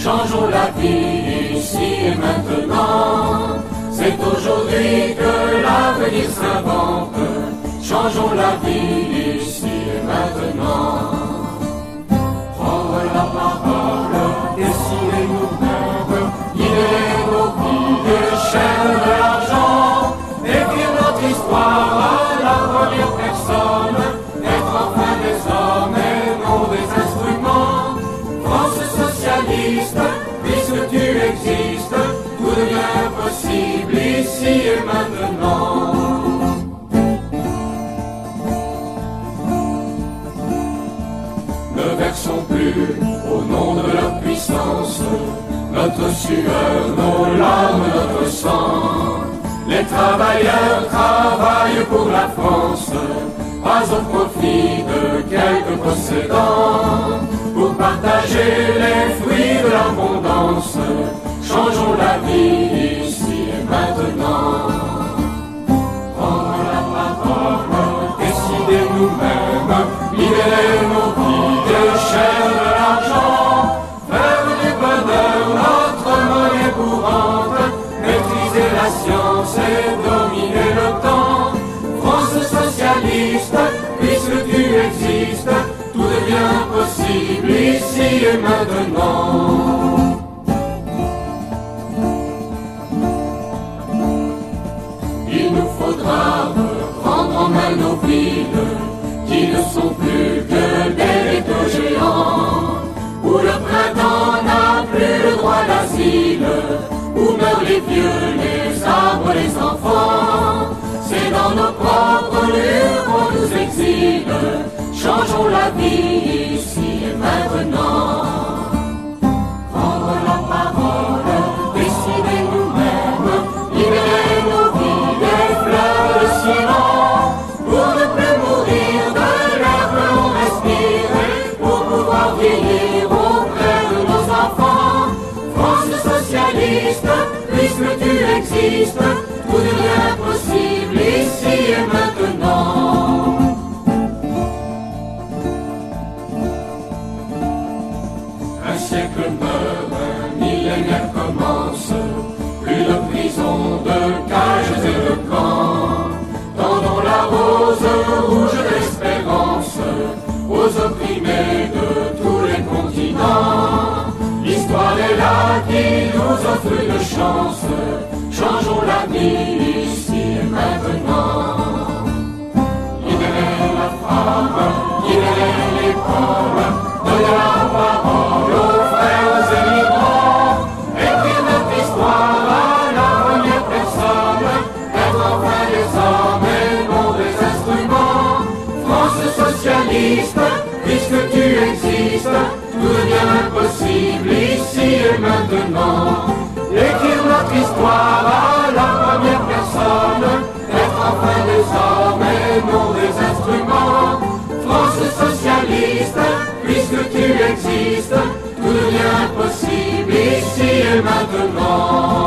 changeons la vie ici et maintenant. C'est aujourd'hui que l'avenir s'invente, changeons la vie ici et maintenant. Prendre la parole, décider nous-mêmes, guider nos vies, chaîne de l'argent, écrire notre histoire à la première personne, être enfin des hommes et non des instruments. France socialiste, puisque tu existes, tout devient possible ici et maintenant. Ne versons plus au nom de leur puissance notre sueur, nos larmes, notre sang. Les travailleurs travaillent pour la France, pas au profit de quelques possédants. Pour partager les fruits de l'abondance, changeons la vie ici et maintenant. Prendre la parole, décider nous-mêmes, libérer nos vies des chaînes de l'argent, faire du bonheur notre monnaie courante, maîtriser la science et dominer le temps. France socialiste, puisque tu existes, tout devient possible ici et maintenant. Il nous faudra prendre en main nos villes, qui ne sont plus que des ghettos géants, où le printemps n'a plus le droit d'asile, où meurent les vieux, les arbres, les enfants. C'est dans nos propres lieux qu'on nous exile, changeons la vie ici et maintenant. Prendre la parole, décider nous-mêmes, libérer nos vies des fleurs de ciment, pour ne plus mourir de l'air que l'on respire, pour pouvoir vieillir auprès de nos enfants. France socialiste, puisque tu existes, tout devient possible ici et maintenant. Un siècle meurt, un millénaire commence, plus de prisons, de cages et de camps. Tendons la rose rouge d'espérance aux opprimés de tous les continents. L'histoire est là qui nous offre une chance, changeons la vie ici et maintenant. Libérer la femme, libérer l'école, donner la parole aux frères émigrants, écrire notre histoire à la première personne, être enfin des hommes et non des instruments. France socialiste, puisque tu existes, tout devient possible ici et maintenant. Écrire notre histoire à la première personne, être enfin des hommes et non des instruments. France socialiste, puisque tu existes, tout devient possible ici et maintenant.